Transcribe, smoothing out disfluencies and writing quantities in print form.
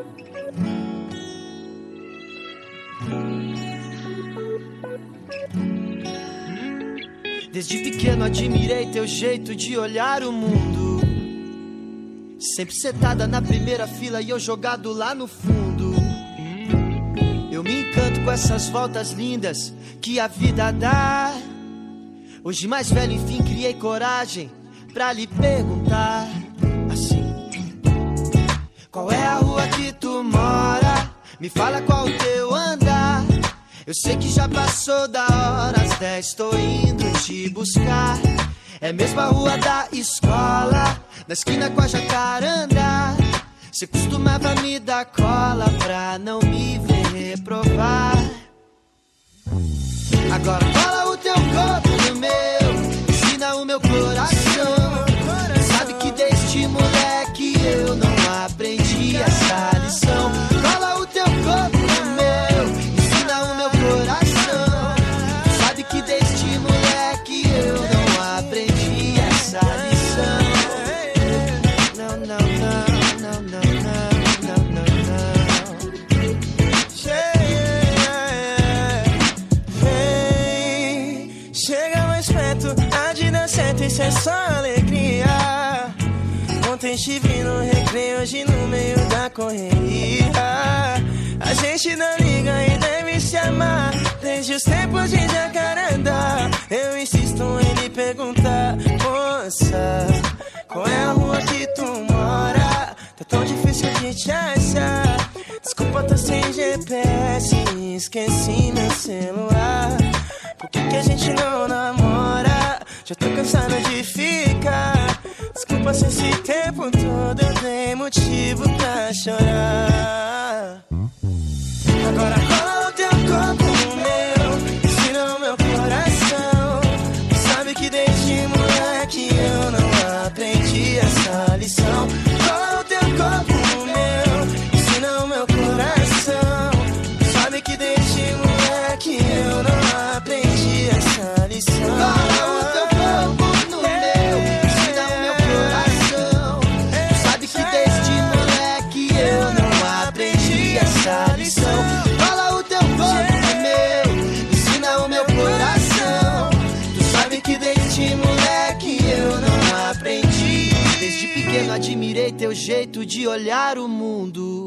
Desde pequeno admirei teu jeito de olhar o mundo. Sempre sentada na primeira fila e eu jogado lá no fundo. Eu me encanto com essas voltas lindas que a vida dá. Hoje mais velho, enfim, criei coragem pra lhe perguntar assim: qual é a rua que tu mora? Me fala qual o teu andar. Eu sei que já passou da hora, às 10 tô indo te buscar. É mesmo a rua da escola, na esquina com a jacaranda. Cê costumava me dar cola pra não me ver reprovar. Agora cola o teu corpo no meu, ensina o meu coração. Sabe que desde moleque eu não aprendi essa lição. Cola o teu corpo no meu, ensina o meu coração. Sabe que desde moleque eu não aprendi essa lição. Não, não, não, não, não, não, não, não. Vem, chega mais perto, há de dar certo, isso é só alegria. Ontem estive no recreio, hoje no meio da correria. A gente não liga e deve se amar desde os tempos de Jacaranda. Eu insisto em lhe perguntar, moça, qual é a rua que tu mora? Tá tão difícil de te achar. Desculpa, tô sem GPS, esqueci meu celular. Por que a gente não namora? Já tô cansado de ficar. Desculpa se esse tempo todo eu dei motivo pra chorar. Agora cola o teu corpo no meu, ensina o meu coração. Sabe que desde moleque eu não aprendi essa lição. Cola o teu corpo no meu, ensina o meu coração. Sabe que desde moleque eu não aprendi essa lição. Cola o teu corpo no meu, ensina o meu coração. Sabe que desde moleque eu não aprendi essa lição. Cola o teu corpo no meu, ensina o meu coração. Tu sabe que desde moleque eu não aprendi. Desde pequeno admirei teu jeito de olhar o mundo.